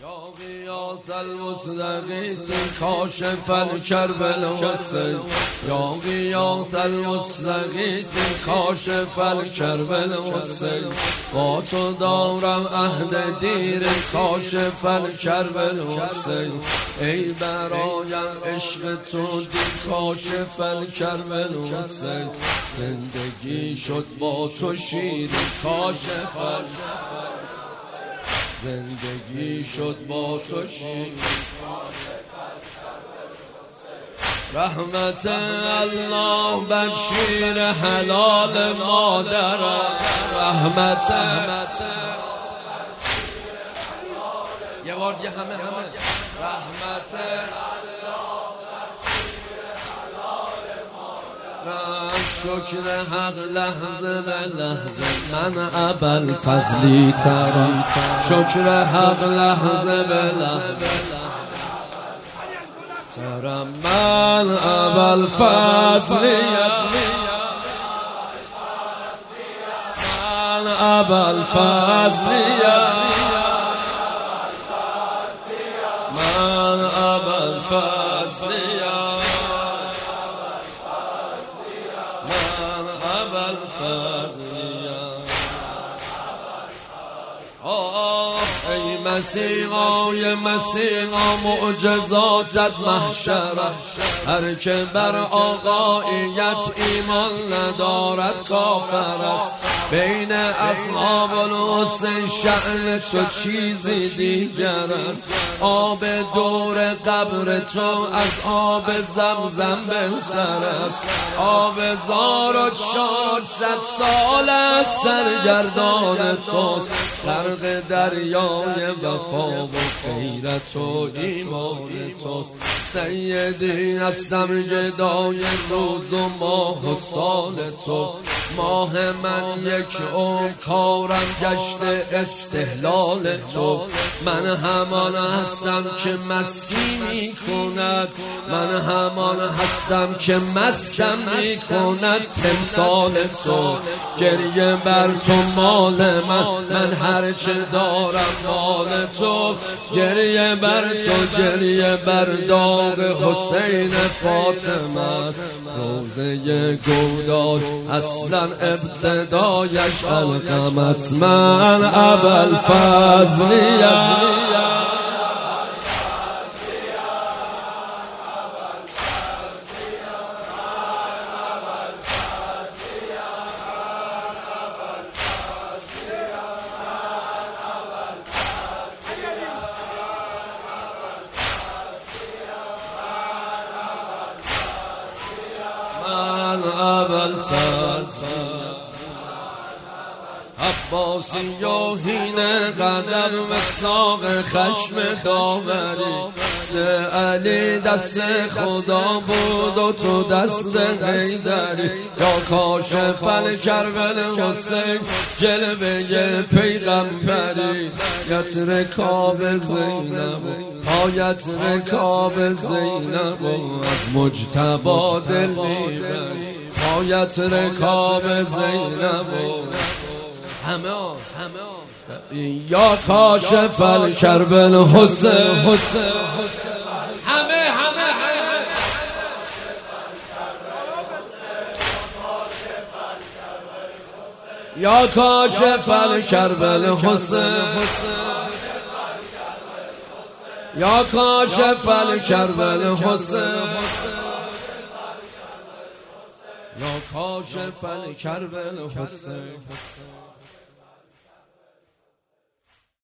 یا غیاث المستغیث کاشف الکرب الحسین یا غیاث المستغیث کاشف الکرب الحسین با تو دارم عهد دیر کاشف الکرب الحسین ای برایم عشق تو دی کاشف الکرب الحسین زندگی شد با تو شیر کاشف زندگی شد با تو شیر رحمت الله بشیر حلال مادر رحمت یه بار دیگه همه رحمت شکر حق لحظه به لحظه من ابوالفضلی ترم شکر حق لحظه به لحظه ترم من ابوالفضلی من ابوالفضلی من ابوالفضلی ای مسیحای مسیحا معجزاتت محشر است هر که بر آقایت ایمان ندارد کافر است بین اصحاب الحسین شأن تو چیزی دیگر است آب دور قبر تو از آب زمزم بهتر است آب 1400 سال از سرگردان توست غرق دریای وفا و غیرت و ایمان توست سیدی هستم گدای روز و ماه و سال تو ماه من یک کارم گشت استحلال تو من همان هستم که مستی می کند من همان هستم که مستم می کند تمثال تو گریه بر تو مال من هرچه دارم مال تو گریه بر تو گریه بر داغ حسین فاطمه روزه گودال اصلا ابتدایش القم است من ابوالفضلی عباسی و هین غضب مساق خشم داوری دست علی دست خدا بود و تو دست حیدری یا کاشف الکرب الحسین جلوه پیغمبری یت رکاب زینب پایت رکاب زینب از مجتبی دل میبری پایت رکاب زینب همه یا کاشف الکرب الحسین همه یا کاشف الکرب الحسین یا کاشف الکرب الحسین یا کاشف الکرب الحسین